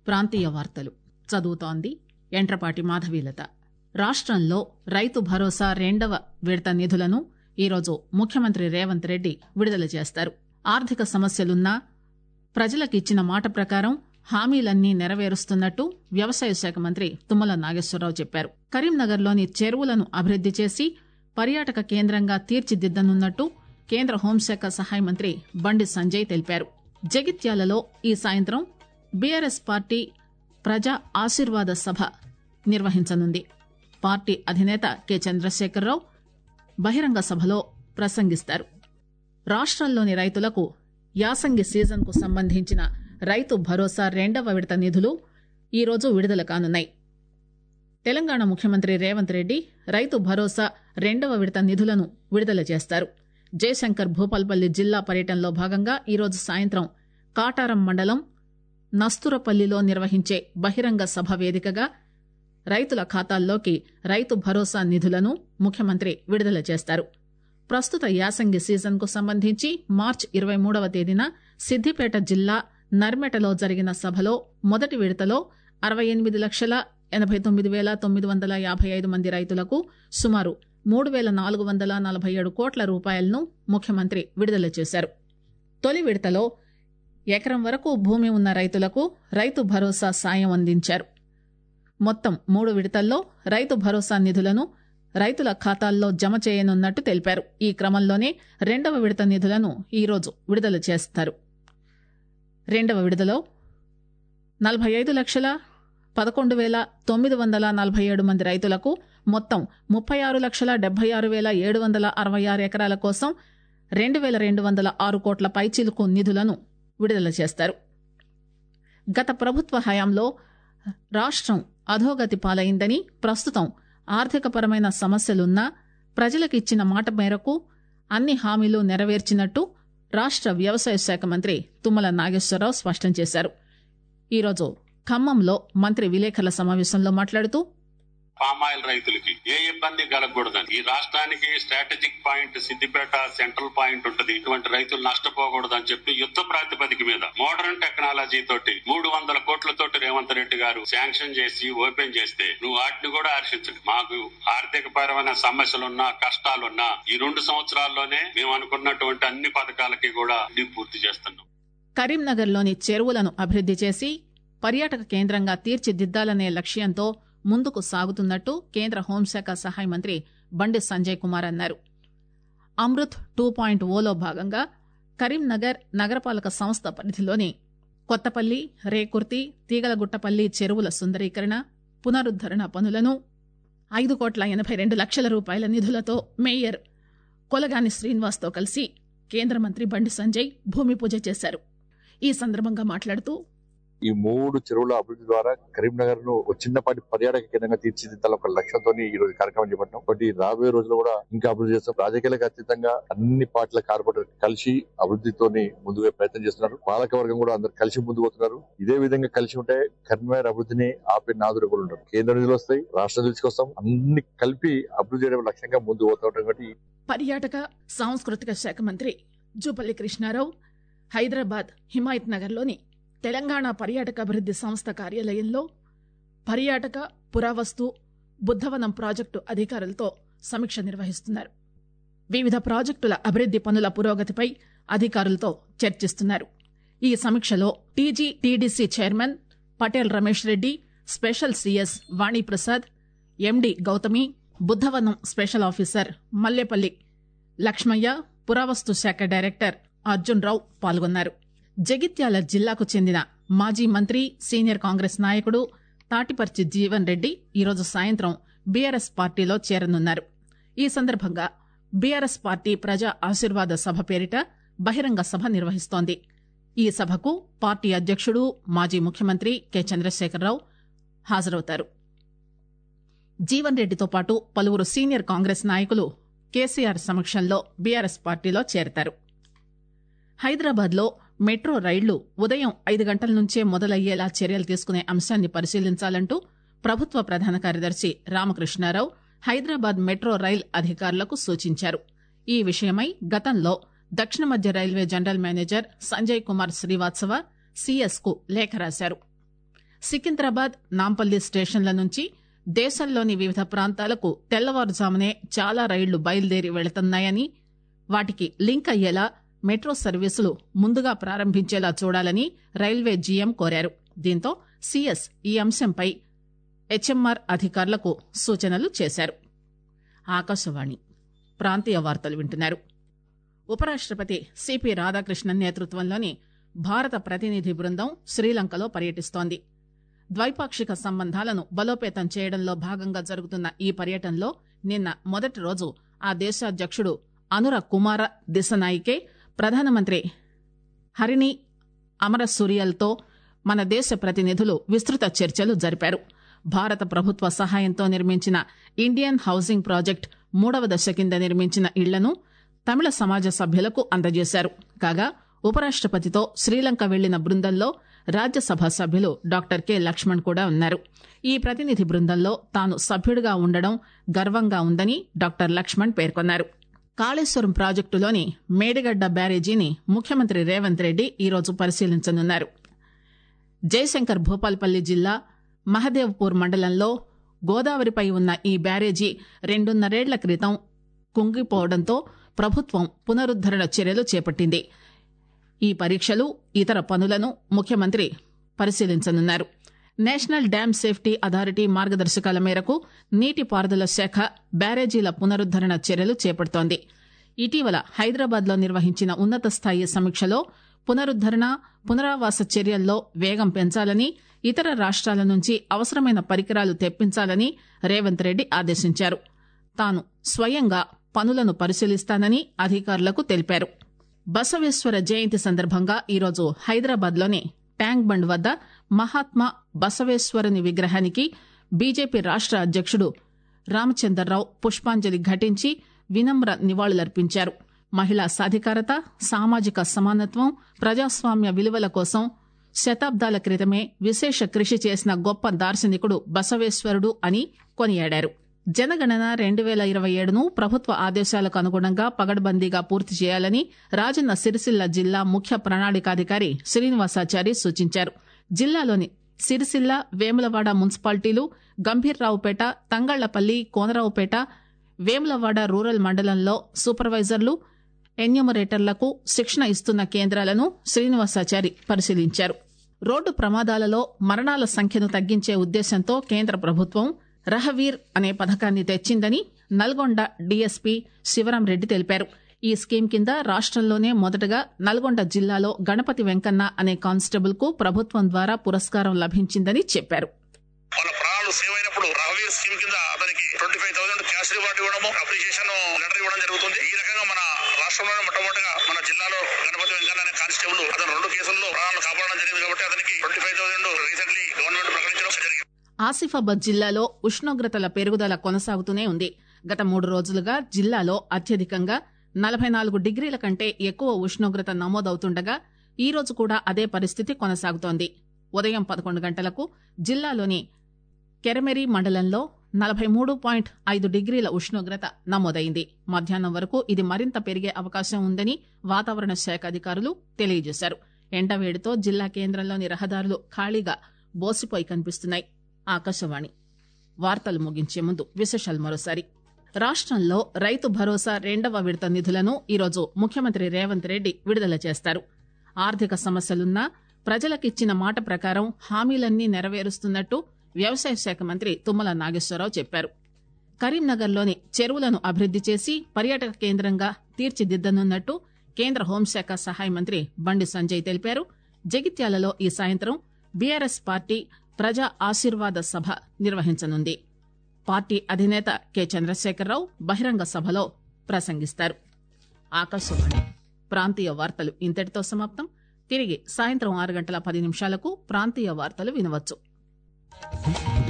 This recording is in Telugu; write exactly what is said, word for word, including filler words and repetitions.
ప్రాంతీయ వార్తలు చదువుతోంది ఎంట్రపాటి మాధవీలత. రాష్టంలో రైతు భరోసా రెండవ విడత నిధులను ఈరోజు ముఖ్యమంత్రి రేవంత్ రెడ్డి విడుదల చేస్తారు. ఆర్థిక సమస్యలున్నా ప్రజలకిచ్చిన మాట ప్రకారం హామీలన్నీ నెరవేరుస్తున్నట్టు వ్యవసాయ శాఖ మంత్రి తుమ్మల నాగేశ్వరరావు చెప్పారు. కరీంనగర్లోని చెరువులను అభివృద్ది చేసి పర్యాటక కేంద్రంగా తీర్చిదిద్దనున్నట్టు కేంద్ర హోంశాఖ సహాయ మంత్రి బండి సంజయ్ తెలిపారు. జగిత్యాలలో ఈ సాయంత్రం బీఆర్ఎస్ పార్టీ ప్రజా ఆశీర్వాద సభ నిర్వహించనుంది. పార్టీ అధినేత కె చంద్రశేఖరరావు బహిరంగ సభలో ప్రసంగిస్తారు. రాష్టంలోని రైతులకు యాసంగి సీజన్ కు సంబంధించిన రైతు భరోసా రెండవ విడత నిధులు ఈరోజు విడుదల కానున్నాయి. తెలంగాణ ముఖ్యమంత్రి రేవంత్ రెడ్డి రైతు భరోసా రెండవ విడత నిధులను విడుదల చేస్తారు. జయశంకర్ భూపాల్పల్లి జిల్లా పర్యటనలో భాగంగా ఈరోజు సాయంత్రం కాటారం మండలం నస్తురపల్లిలో నిర్వహించే బహిరంగ సభ వేదికగా రైతుల ఖాతాల్లోకి రైతు భరోసా నిధులను ముఖ్యమంత్రి విడుదల చేస్తారు. ప్రస్తుత యాసంగి సీజన్ కు సంబంధించి మార్చి ఇరవై మూడవ తేదీన సిద్దిపేట జిల్లా నర్మెటలో జరిగిన సభలో మొదటి విడతలో అరవై ఎనిమిది లక్షల ఎనబై తొమ్మిది వేల తొమ్మిది వందల యాభై ఐదు మంది రైతులకు సుమారు మూడు వేల నాలుగు వందల నలభై ఏడు కోట్ల రూపాయలను ముఖ్యమంత్రి విడుదల చేశారు. తొలి విడతలో ఎకరం వరకు భూమి ఉన్న రైతులకు రైతు భరోసా సాయం అందించారు. మొత్తం మూడు విడతల్లో రైతు భరోసా నిధులను రైతుల ఖాతాల్లో జమ చేయనున్నట్టు తెలిపారు. ఈ క్రమంలోనే రెండవ విడత నిధులను ఈరోజు విడుదల చేస్తారు. రెండవ విడతలో నలభై ఐదు లక్షల పదకొండు వేల తొమ్మిది వందల నలభై ఏడు మంది రైతులకు మొత్తం ముప్పై ఆరు లక్షల డెబ్బై ఆరు వేల ఏడు వందల అరవై ఆరు ఎకరాల కోసం రెండు వేల రెండు వందల ఆరు కోట్ల పైచీలకు నిధులను విడుదల చేస్తారు. గత ప్రభుత్వ హయాంలో రాష్టం అధోగతి పాలైందని, ప్రస్తుతం ఆర్థికపరమైన సమస్యలున్నా ప్రజలకిచ్చిన మాట మేరకు అన్ని హామీలు నెరవేర్చినట్టు రాష్ట వ్యవసాయ శాఖ మంత్రి తుమ్మల నాగేశ్వరరావు స్పష్టం చేశారు. ఈరోజు ఖమ్మంలో మంత్రి విలేకరుల సమావేశంలో మాట్లాడుతూ పామాయిల్ రైతులకి ఏ ఇబ్బంది కలగకూడదని, ఈ రాష్ట్రానికి strategic point Siddipet central point ఉంటుంది, ఇటువంటి రైతులు నష్టపోకూడదని చెప్పి యుద్ధ ప్రాతిపదిక మీద మోడర్న్ టెక్నాలజీ తోటి మూడు వందల కోట్లతోటి రేవంత్ రెడ్డి గారు శాంక్షన్ చేసి ఓపెన్ చేస్తే నువ్వు వాటిని కూడా హర్షించదు. మాకు ఆర్థిక పరమైన సమస్యలున్నా కష్టాలున్నా ఈ రెండు సంవత్సరాల్లోనే మేము అనుకున్నటువంటి అన్ని పథకాలకి కూడా పూర్తి చేస్తున్నాం. కరీంనగర్లోని చెరువులను అభివృద్ది చేసి పర్యాటక కేంద్రంగా తీర్చిదిద్దాలనే లక్ష్యంతో ముందుకు సాగుతున్నట్టు కేంద్ర హోంశాఖ సహాయ మంత్రి బండి సంజయ్ కుమార్ అన్నారు. అమృత్ టూ పాయింట్ ఓలో భాగంగా కరీంనగర్ నగరపాలక సంస్థ పరిధిలోని కొత్తపల్లి, రేకుర్తి, తీగలగుట్టపల్లి చెరువుల సుందరీకరణ, పునరుద్దరణ పనులను ఐదు కోట్ల ఎనబై రెండు లక్షల రూపాయల నిధులతో మేయర్ కొలగాని శ్రీనివాస్తో కలిసి కేంద్ర మంత్రి బండి సంజయ్ భూమి పూజ చేశారు. ఈ సందర్భంగా మాట్లాడుతూ ఈ మూడు చెరువుల అభివృద్ధి ద్వారా కరీంనగర్ ను ఒక చిన్నపాటి పర్యాటక కేంద్రంగా తీర్చిదిద్దాల ఒక లక్ష్యంతో ఈ రోజు కార్యక్రమం చేపట్టాం. ఒకటి రాబోయే రోజుల్లో కూడా ఇంకా అభివృద్ధి చేస్తాం. రాజకీయాలకు అతీతంగా అన్ని పార్టీల కార్పొరేటర్ కలిసి అభివృద్ధితోని ముందుగా ప్రయత్నం చేస్తున్నారు. పాలకవర్గం కూడా అందరు కలిసి ముందుకు పోతున్నారు. ఇదే విధంగా కలిసి ఉంటే కరీంనగర్ అభివృద్ధిని ఆపే నాదుడు కూడా ఉంటారు. కేంద్ర నిధులు వస్తాయి, రాష్ట్ర నిధులు వస్తాం, అన్ని కలిపి అభివృద్ధి చేయడం లక్ష్యంగా ముందుకు పోతా ఉంటాం. కాబట్టి పర్యాటక సాంస్కృతిక శాఖ మంత్రి జూపల్లి కృష్ణారావు హైదరాబాద్ హిమాయత్ నగర్ లోని తెలంగాణ పర్యాటక అభివృద్ది సంస్థ కార్యాలయంలో పర్యాటక పురావస్తు బుద్ధవనం ప్రాజెక్టు అధికారులతో సమీక్ష నిర్వహిస్తున్నారు. వివిధ ప్రాజెక్టుల అభివృద్ది పనుల పురోగతిపై అధికారులతో చర్చిస్తున్నారు. ఈ సమీక్షలో TG TDC chairman Patel Ramesh Reddy, special CS Vani Prasad, MD Gauthami, Buddhavanam special officer Mallepalli Lakshmaiah, పురావస్తు శాఖ డైరెక్టర్ అర్జున్ రావు పాల్గొన్నారు. జగిత్యాల జిల్లాకు చెందిన మాజీ మంత్రి, సీనియర్ కాంగ్రెస్ నాయకుడు తాటిపర్చి జీవన్ రెడ్డి ఈరోజు సాయంత్రం బీఆర్ఎస్ పార్టీలో చేరనున్నారు. ఈ సందర్భంగా బీఆర్ఎస్ పార్టీ ప్రజా ఆశీర్వాద సభ పేరిట బహిరంగ సభ నిర్వహిస్తోంది. ఈ సభకు పార్టీ అధ్యక్షుడు, మాజీ ముఖ్యమంత్రి కె చంద్రశేఖరరావు హాజరవుతారు. జీవన్ రెడ్డితో పాటు పలువురు సీనియర్ కాంగ్రెస్ నాయకులు కేసీఆర్ సమక్షంలో బీఆర్ఎస్ పార్టీలో చేరతారు. హైదరాబాద్ లో మెట్రో రైళ్లు ఉదయం ఐదు గంటల నుంచే మొదలయ్యేలా చర్యలు తీసుకునే అంశాన్ని పరిశీలించాలంటూ ప్రభుత్వ ప్రధాన కార్యదర్శి రామకృష్ణారావు హైదరాబాద్ మెట్రో రైల్ అధికారులకు సూచించారు. ఈ విషయమై గతంలో దక్షిణ మధ్య railway general manager Sanjay Kumar Srivastava CS కు లేఖ రాశారు. సికింద్రాబాద్ నాంపల్లి స్టేషన్ల నుంచి దేశంలోని వివిధ ప్రాంతాలకు తెల్లవారుజామునే చాలా రైళ్లు బయలుదేరి వెళుతున్నాయని వాటికి లింక్ అయ్యేలా మెట్రో సర్వీసులు ముందుగా ప్రారంభించేలా చూడాలని రైల్వే జీఎం కోరారు. దీంతో సీఎస్ ఈ అంశంపై హెచ్ఎంఆర్ అధికారులకు సూచనలు చేశారు. ఆకాశవాణి ప్రాంతీయ వార్తలు వింటున్నారు. ఉపరాష్టపతి సిపి రాధాకృష్ణన్ నేతృత్వంలోని భారత ప్రతినిధి బృందం శ్రీలంకలో పర్యటిస్తోంది. ద్వైపాక్షిక సంబంధాలను బలోపేతం చేయడంలో భాగంగా జరుగుతున్న ఈ పర్యటనలో నిన్న మొదటి రోజు ఆ దేశాధ్యక్షుడు అనుర కుమార దిశనాయికే ప్రధానమంత్రి హరిని అమరసూరియలతో మన దేశ ప్రతినిధులు విస్తృత చర్చలు జరిపారు. భారత ప్రభుత్వ సహాయంతో నిర్మించిన ఇండియన్ హౌసింగ్ ప్రాజెక్టు మూడవ దశ కింద నిర్మించిన ఇళ్లను తమిళ సమాజ సభ్యులకు అందజేశారు. కాగా ఉపరాష్టపతితో శ్రీలంక వెళ్లిన బృందంలో రాజ్యసభ సభ్యులు డాక్టర్ కె లక్ష్మణ్ కూడా ఉన్నారు. ఈ ప్రతినిధి బృందంలో తాను సభ్యుడిగా ఉండడం గర్వంగా ఉందని డాక్టర్ లక్ష్మణ్ పేర్కొన్నారు. కాళేశ్వరం ప్రాజెక్టులోని మేడిగడ్డ బ్యారేజీని ముఖ్యమంత్రి రేవంత్ రెడ్డి ఈరోజు పరిశీలించనున్నారు. జయశంకర్ భూపాల్పల్లి జిల్లా మహదేవ్పూర్ మండలంలో గోదావరిపై ఉన్న ఈ బ్యారేజీ రెండున్నరేళ్ల క్రితం కుంగిపోవడంతో ప్రభుత్వం పునరుద్దరణ చర్యలు చేపట్టింది. ఈ పరీక్షలు ఇతర పనులను ముఖ్యమంత్రి పరిశీలించనున్నారు. నేషనల్ డ్యామ్ సేఫ్టీ అథారిటీ మార్గదర్శకాల మేరకు నీటిపారుదల శాఖ బ్యారేజీల పునరుద్దరణ చర్యలు చేపడుతోంది. ఇటీవల హైదరాబాద్ లో నిర్వహించిన ఉన్నత స్థాయి సమీక్షలో పునరుద్దరణ పునరావాస చర్యల్లో వేగం పెంచాలని, ఇతర రాష్ట్రాల నుంచి అవసరమైన పరికరాలు తెప్పించాలని రేవంత్ రెడ్డి ఆదేశించారు. తాను స్వయంగా పనులను పరిశీలిస్తానని అధికారులకు తెలిపారు. బసవేశ్వర జయంతి సందర్భంగా ఈరోజు హైదరాబాద్ లోని ట్యాంక్ బండ్ వద్ద మహాత్మా బసవేశ్వరుని విగ్రహానికి బీజేపీ రాష్ట అధ్యక్షుడు రామచందర్రావు పుష్పాంజలి ఘటించి వినమ్ర నివాళులర్పించారు. మహిళా సాధికారత, సామాజిక సమానత్వం, ప్రజాస్వామ్య విలువల కోసం శతాబ్దాల క్రితమే విశేష కృషి చేసిన గొప్ప దార్శనికుడు బసవేశ్వరుడు అని కొనియాడారు. జనగణన రెండు పేల ఇరవై ఏడును ప్రభుత్వ ఆదేశాలకు అనుగుణంగా పగడ్బందీగా పూర్తి చేయాలని రాజన్న సిరిసిల్ల జిల్లా ముఖ్య ప్రణాళికాధికారి శ్రీనివాసాచారి సూచించారు. జిల్లాలోని సిరిసిల్ల, వేములవాడ మున్సిపాలిటీలు, గంభీర్రావుపేట, తంగళ్లపల్లి, కోనరావుపేట, వేములవాడ రూరల్ మండలంలో సూపర్వైజర్లు, ఎన్యూమరేటర్లకు శిక్షణ ఇస్తున్న కేంద్రాలను శ్రీనివాసాచారి పరిశీలించారు. రోడ్డు ప్రమాదాలలో మరణాల సంఖ్యను తగ్గించే ఉద్దేశంతో కేంద్ర ప్రభుత్వం రహవీర్ అనే పథకాన్ని తెచ్చిందని నల్గొండ డీఎస్పీ శివరాంరెడ్డి తెలిపారు. ఈ స్కీమ్ కింద రాష్టంలోనే మొదటగా నల్గొండ జిల్లాలో గణపతి వెంకన్న అనే కానిస్టేబుల్ కు ప్రభుత్వం ద్వారా పురస్కారం లభించిందని చెప్పారు. వాళ్ళ ప్రాణాలు సేవ్ అయినప్పుడు రహవీర్ స్కీమ్ కింద అతనికి twenty five thousand cash reward ఇవ్వడము, అప్రిషియేషన్ లెటర్ ఇవ్వడం జరుగుతుంది. ఈ రకంగా మన రాష్ట్రంలోనే మొట్టమొదటిగా మన జిల్లాలో గణపతి వెంకన్న అనే కానిస్టేబుల్ అతను రెండు కేసుల్లో ప్రాణాలు కాపాడడం జరిగింది కాబట్టి అతనికి twenty five thousand recently government ప్రకటించడం జరిగింది. ఆసిఫాబాద్ జిల్లాలో ఉష్ణోగ్రతల పెరుగుదల కొనసాగుతూనే ఉంది. గత మూడు రోజులుగా జిల్లాలో అత్యధికంగా నలభై నాలుగు డిగ్రీల కంటే ఎక్కువ ఉష్ణోగ్రత నమోదవుతుండగా ఈ రోజు కూడా అదే పరిస్థితి కొనసాగుతోంది. ఉదయం పదకొండు గంటలకు జిల్లాలోని కెరమెరి మండలంలో నలభై మూడు పాయింట్ ఐదు డిగ్రీల ఉష్ణోగ్రత నమోదైంది. మధ్యాహ్నం వరకు ఇది మరింత పెరిగే అవకాశం ఉందని వాతావరణ శాఖ అధికారులు తెలియజేశారు. ఎండవేడితో జిల్లా కేంద్రంలోని రహదారులు ఖాళీగా బోసిపోయి కనిపిస్తున్నాయి. ఆకాశవాణి వార్తలు ముగించే ముందు విశేషాలు మరోసారి. రాష్టంలో రైతు భరోసా రెండవ విడత నిధులను ఈరోజు ముఖ్యమంత్రి రేవంత్ రెడ్డి విడుదల చేస్తారు. ఆర్థిక సమస్యలున్నా ప్రజలకిచ్చిన మాట ప్రకారం హామీలన్నీ నెరవేరుస్తున్నట్టు వ్యవసాయ శాఖ మంత్రి తుమ్మల నాగేశ్వరరావు చెప్పారు. కరీంనగర్లోని చెరువులను అభివృద్ది చేసి పర్యాటక కేంద్రంగా తీర్చిదిద్దనున్నట్టు కేంద్ర హోంశాఖ సహాయ మంత్రి బండి సంజయ్ తెలిపారు. జగిత్యాలలో ఈ సాయంత్రం బీఆర్ఎస్ పార్టీ ప్రజా ఆశీర్వాద సభ నిర్వహించనుంది. పార్టీ అధినేత కె చంద్రశేఖరరావు బహిరంగ సభలో ప్రసంగిస్తారు. ఆకాశవాణి ప్రాంతీయ వార్తలు ఇంతటితో సమాప్తం. తిరిగి సాయంత్రం ఆరు గంటల పది నిమిషాలకు ప్రాంతీయ వార్తలు వినవచ్చు.